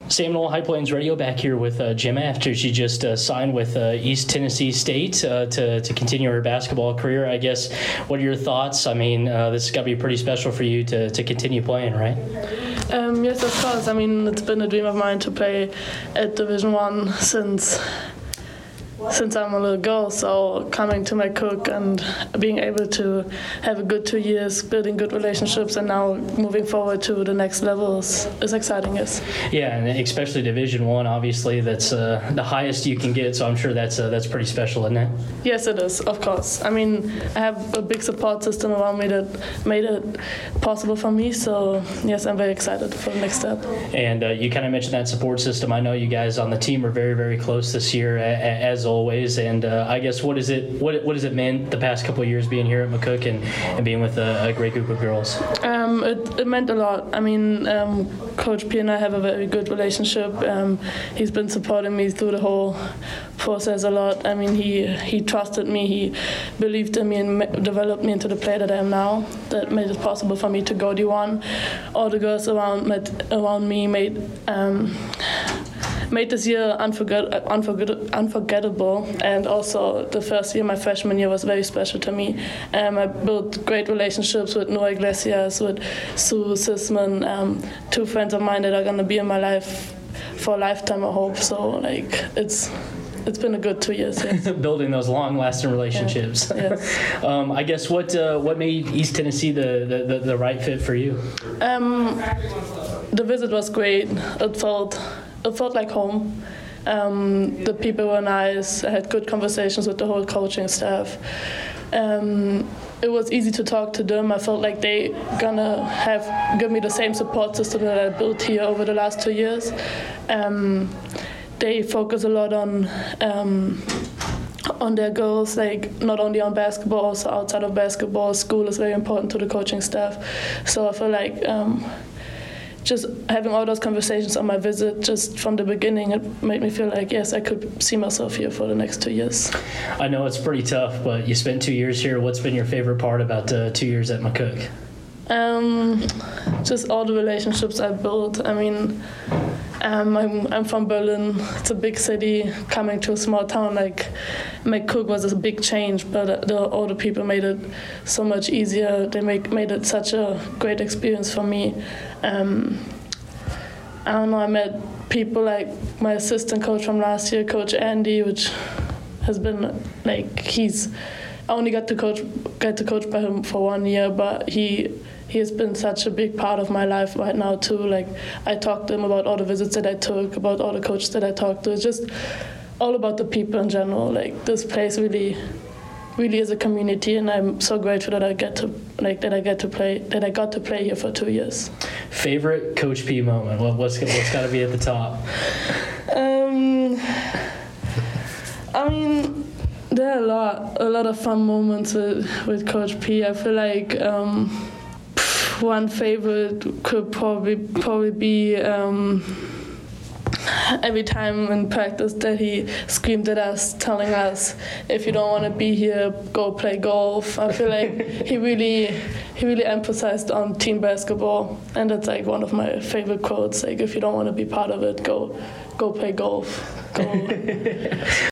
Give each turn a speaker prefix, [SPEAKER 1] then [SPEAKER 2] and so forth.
[SPEAKER 1] Seminole High Plains Radio back here with Gemma after she just signed with East Tennessee State to continue her basketball career. I guess, what are your thoughts? I mean, this has got to be pretty special for you to continue playing, right?
[SPEAKER 2] Yes, of course. I mean, it's been a dream of mine to play at Division I since I'm a little girl, so coming to McCook and being able to have a good 2 years, building good relationships, and now moving forward to the next level is exciting, yes.
[SPEAKER 1] Yeah, and especially Division I, obviously, that's the highest you can get, so I'm sure that's pretty special, isn't it?
[SPEAKER 2] Yes, it is, of course. I mean, I have a big support system around me that made it possible for me, so yes, I'm very excited for the next step.
[SPEAKER 1] And you kind of mentioned that support system. I know you guys on the team are very, very close this year, as always, and I guess what has it meant the past couple of years being here at McCook and being with a great group of girls?
[SPEAKER 2] It meant a lot. I mean, Coach P and I have a very good relationship. He's been supporting me through the whole process a lot. I mean, he trusted me, he believed in me and developed me into the player that I am now. That made it possible for me to go D1. All the girls around me made this year unforgettable, and also the first year, my freshman year, was very special to me. I built great relationships with Noah Iglesias, with Sue Sisman, two friends of mine that are going to be in my life for a lifetime, I hope. So, it's been a good 2 years. Yes.
[SPEAKER 1] Building those long-lasting relationships.
[SPEAKER 2] Yeah. Yes.
[SPEAKER 1] I guess what made East Tennessee the right fit for you?
[SPEAKER 2] The visit was great. It felt like home. The people were nice. I had good conversations with the whole coaching staff. It was easy to talk to them. I felt like they gonna give me the same support system that I built here over the last 2 years. They focus a lot on their goals, like not only on basketball, also outside of basketball. School is very important to the coaching staff. So I feel like just having all those conversations on my visit, just from the beginning, it made me feel like, yes, I could see myself here for the next 2 years.
[SPEAKER 1] I know it's pretty tough, but you spent 2 years here. What's been your favorite part about 2 years at McCook?
[SPEAKER 2] Just all the relationships I built. I mean, I'm from Berlin. It's a big city. Coming to a small town like McCook was a big change, but all the people made it so much easier. They made it such a great experience for me. I don't know, I met people like my assistant coach from last year, Coach Andy, which has been like, I only got to coach by him for 1 year, but he has been such a big part of my life right now too. Like, I talked to him about all the visits that I took, about all the coaches that I talked to. It's just all about the people in general. Like, this place really is a community, and I'm so grateful that I got to play here for 2 years.
[SPEAKER 1] Favorite Coach P moment? What's got to be at the top?
[SPEAKER 2] I mean, there are a lot of fun moments with Coach P. I feel like one favorite could probably be every time in practice that he screamed at us, telling us, if you don't want to be here, go play golf. I feel like he really emphasized on team basketball, and that's like one of my favorite quotes. Like, if you don't want to be part of it, go play golf. Go.